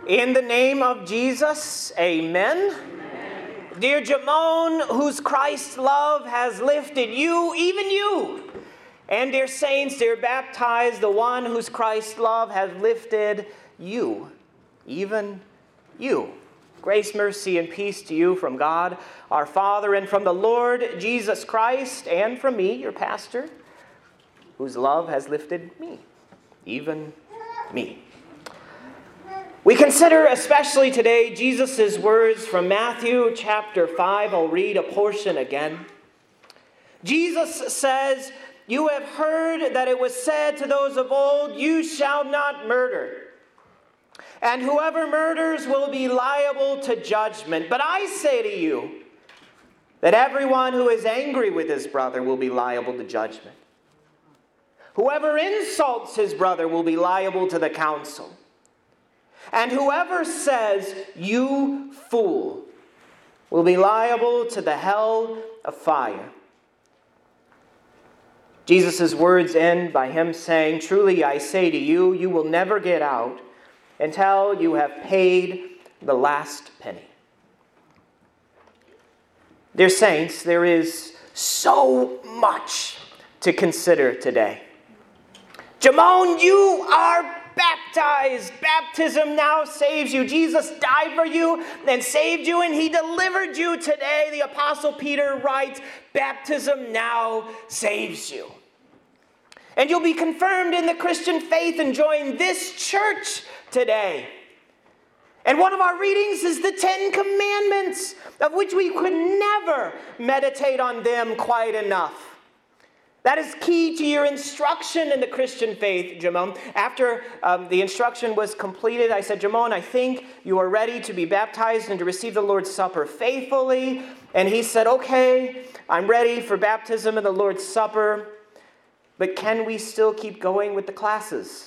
In the name of Jesus, amen. Dear Jamon, whose Christ's love has lifted you, even you. And dear saints, dear baptized, the one whose Christ's love has lifted you, even you. Grace, mercy, and peace to you from God, our Father, and from the Lord Jesus Christ, and from me, your pastor, whose love has lifted me, even me. We consider especially today Jesus' words from Matthew chapter 5. I'll read a portion again. Jesus says, "You have heard that it was said to those of old, 'You shall not murder.' And whoever murders will be liable to judgment. But I say to you that everyone who is angry with his brother will be liable to judgment. Whoever insults his brother will be liable to the council. And whoever says, 'You fool,' will be liable to the hell of fire." Jesus' words end by him saying, "Truly I say to you, you will never get out until you have paid the last penny." Dear saints, there is so much to consider today. Jamon, you are baptized. Baptism now saves you. Jesus died for you and saved you, and he delivered you today. The Apostle Peter writes, baptism now saves you. And you'll be confirmed in the Christian faith and join this church today. And one of our readings is the Ten Commandments, of which we could never meditate on them quite enough. That is key to your instruction in the Christian faith, Jamon. After the instruction was completed, I said, Jamon, I think you are ready to be baptized and to receive the Lord's Supper faithfully. And he said, okay, I'm ready for baptism and the Lord's Supper. But can we still keep going with the classes?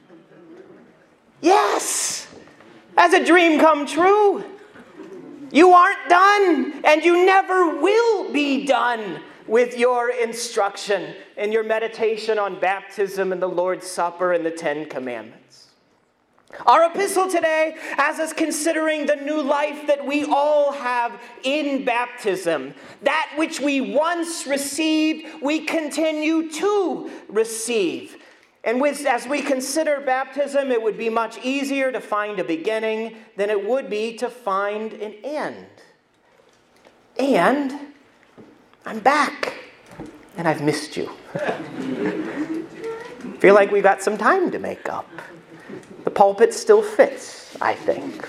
Yes! That's a dream come true. You aren't done, and you never will be done with your instruction and your meditation on baptism and the Lord's Supper and the Ten Commandments. Our epistle today has us considering the new life that we all have in baptism. That which we once received, we continue to receive. And as we consider baptism, it would be much easier to find a beginning than it would be to find an end. And I'm back, and I've missed you. Feel like we've got some time to make up. The pulpit still fits, I think.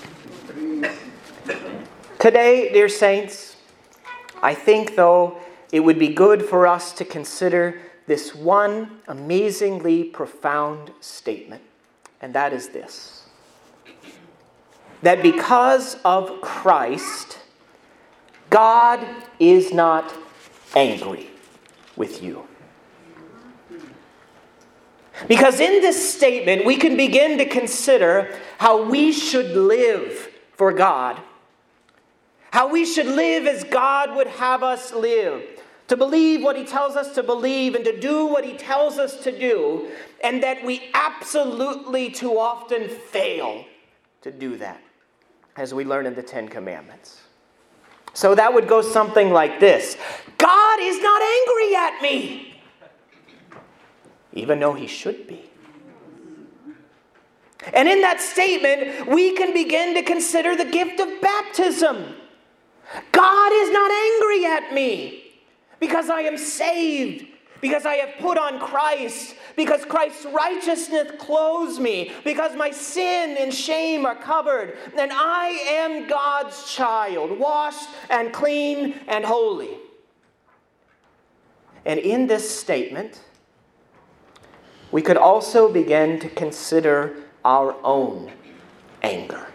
Today, dear saints, I think, though, it would be good for us to consider this one amazingly profound statement, and that is this: that because of Christ, God is not angry with you. Because in this statement, we can begin to consider how we should live for God. How we should live as God would have us live. To believe what he tells us to believe and to do what he tells us to do. And that we absolutely too often fail to do that, as we learn in the Ten Commandments. So that would go something like this: God is not angry at me, even though he should be. And in that statement, we can begin to consider the gift of baptism. God is not angry at me because I am saved, because I have put on Christ, because Christ's righteousness clothes me, because my sin and shame are covered, and I am God's child, washed and clean and holy. And in this statement, we could also begin to consider our own anger.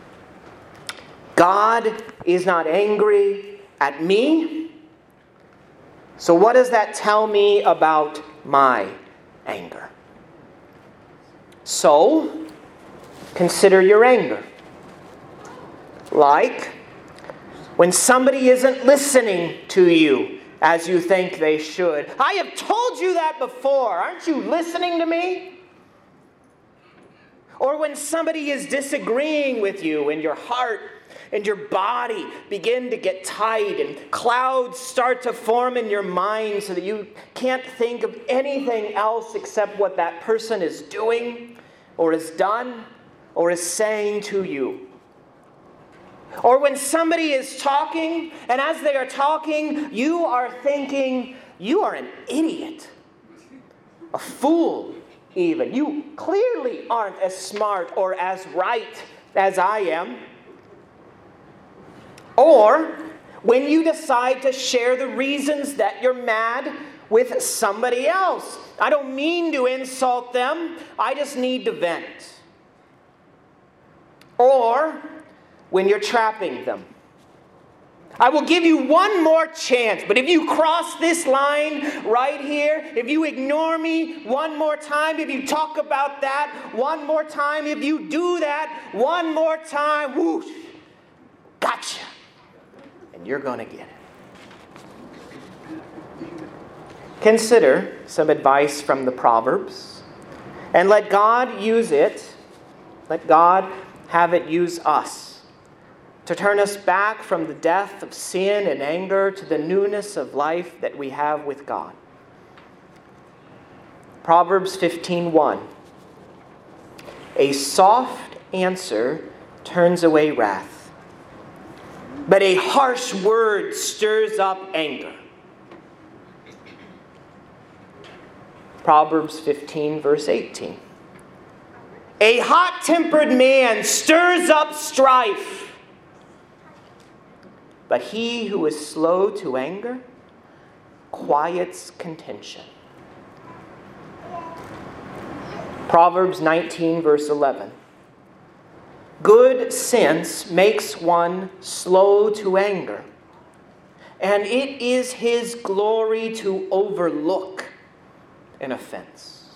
God is not angry at me. So what does that tell me about my anger? So, consider your anger. Like when somebody isn't listening to you as you think they should. I have told you that before. Aren't you listening to me? Or when somebody is disagreeing with you and your heart and your body begin to get tight and clouds start to form in your mind so that you can't think of anything else except what that person is doing or has done or is saying to you. Or when somebody is talking, and as they are talking, you are thinking, you are an idiot, a fool even. You clearly aren't as smart or as right as I am. Or when you decide to share the reasons that you're mad with somebody else. I don't mean to insult them, I just need to vent. Or when you're trapping them. I will give you one more chance, but if you cross this line right here, if you ignore me one more time, if you talk about that one more time, if you do that one more time, whoosh, gotcha. And you're going to get it. Consider some advice from the Proverbs, and let God use it, let God have it use us, to turn us back from the death of sin and anger to the newness of life that we have with God. Proverbs 15:1. A soft answer turns away wrath, but a harsh word stirs up anger. Proverbs 15, verse 18. A hot-tempered man stirs up strife, but he who is slow to anger quiets contention. Proverbs 19, verse 11. Good sense makes one slow to anger, and it is his glory to overlook an offense.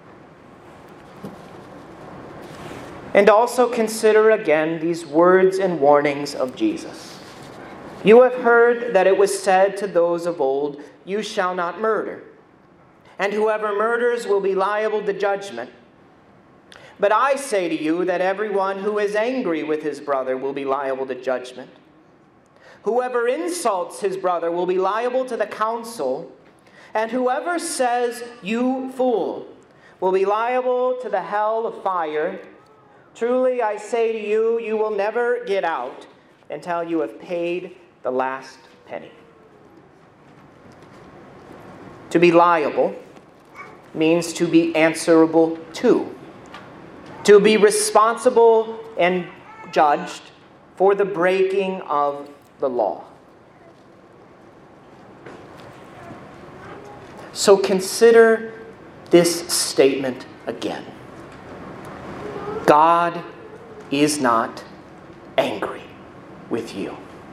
And also consider again these words and warnings of Jesus. You have heard that it was said to those of old, you shall not murder, and whoever murders will be liable to judgment. But I say to you that everyone who is angry with his brother will be liable to judgment. Whoever insults his brother will be liable to the council, and whoever says, you fool, will be liable to the hell of fire. Truly I say to you, you will never get out until you have paid the last penny. To be liable means to be answerable to be responsible and judged for the breaking of the law. So consider this statement again. God is not angry with you.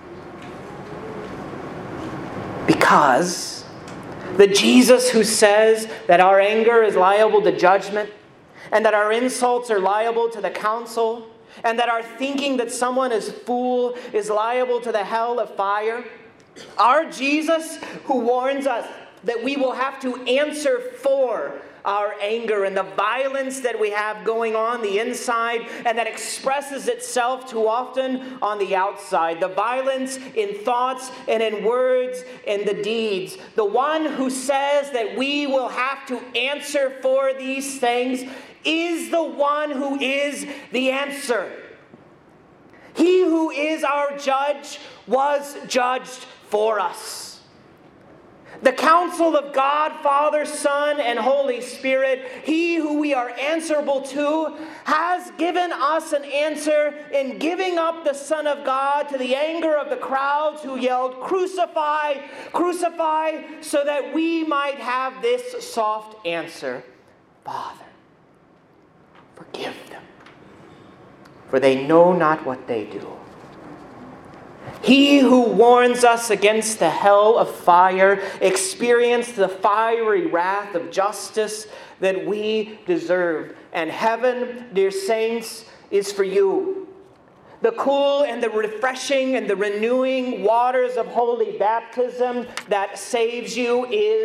Because the Jesus who says that our anger is liable to judgment, and that our insults are liable to the council, and that our thinking that someone is a fool is liable to the hell of fire, our Jesus who warns us that we will have to answer for our anger and the violence that we have going on the inside and that expresses itself too often on the outside. The violence in thoughts and in words and the deeds. The one who says that we will have to answer for these things is the one who is the answer. He who is our judge was judged for us. The counsel of God, Father, Son, and Holy Spirit, He who we are answerable to, has given us an answer in giving up the Son of God to the anger of the crowds who yelled, "Crucify, crucify," so that we might have this soft answer, "Father, forgive them, for they know not what they do." He who warns us against the hell of fire experienced the fiery wrath of justice that we deserve. And heaven, dear saints, is for you. The cool and the refreshing and the renewing waters of holy baptism that saves you is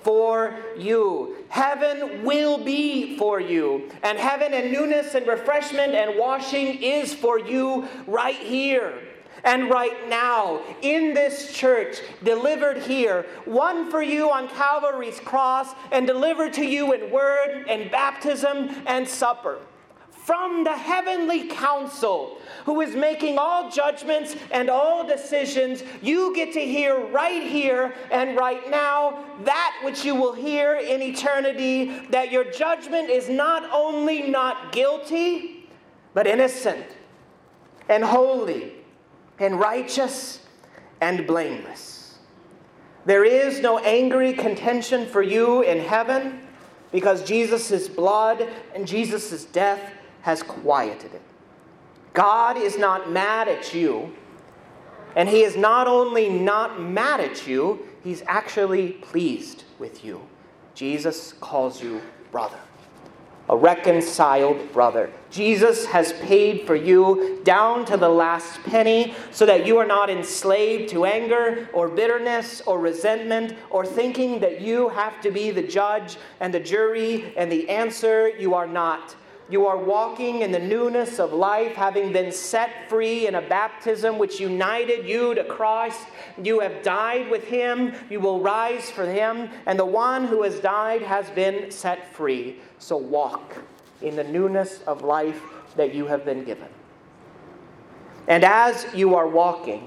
for you. Heaven will be for you. And heaven and newness and refreshment and washing is for you right here and right now in this church, delivered here, won for you on Calvary's cross and delivered to you in word and baptism and supper. From the heavenly council, who is making all judgments and all decisions, you get to hear right here and right now that which you will hear in eternity, that your judgment is not only not guilty, but innocent and holy and righteous and blameless. There is no angry contention for you in heaven, because Jesus' blood and Jesus' death has quieted it. God is not mad at you, and He is not only not mad at you, He's actually pleased with you. Jesus calls you brother, a reconciled brother. Jesus has paid for you down to the last penny so that you are not enslaved to anger or bitterness or resentment or thinking that you have to be the judge and the jury and the answer. You are not. You are walking in the newness of life, having been set free in a baptism which united you to Christ. You have died with Him. You will rise for Him. And the one who has died has been set free. So walk in the newness of life that you have been given. And as you are walking,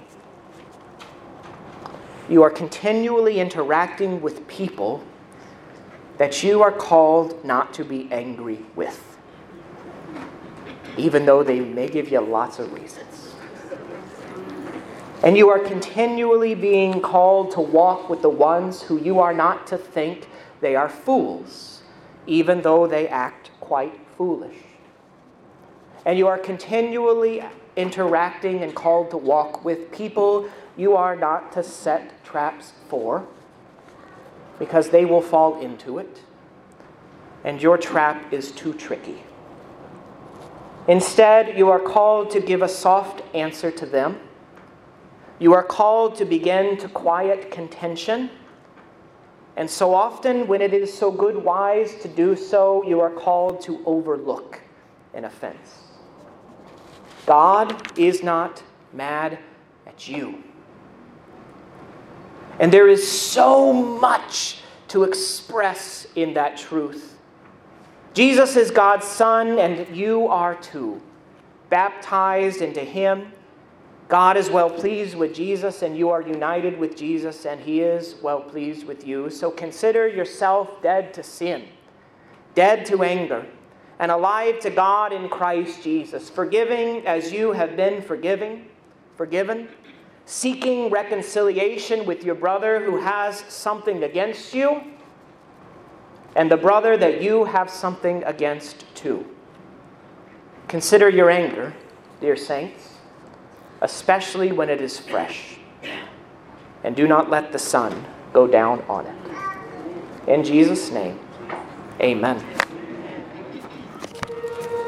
you are continually interacting with people that you are called not to be angry with, even though they may give you lots of reasons. And you are continually being called to walk with the ones who you are not to think they are fools, even though they act quite foolish. And you are continually interacting and called to walk with people you are not to set traps for, because they will fall into it, and your trap is too tricky. Instead, you are called to give a soft answer to them. You are called to begin to quiet contention. And so often, when it is so good wise to do so, you are called to overlook an offense. God is not mad at you. And there is so much to express in that truth. Jesus is God's Son, and you are too. Baptized into Him, God is well pleased with Jesus, and you are united with Jesus, and He is well pleased with you. So consider yourself dead to sin, dead to anger, and alive to God in Christ Jesus, forgiving as you have been forgiven, seeking reconciliation with your brother who has something against you, and the brother that you have something against too. Consider your anger, dear saints, especially when it is fresh, and do not let the sun go down on it. In Jesus' name, amen.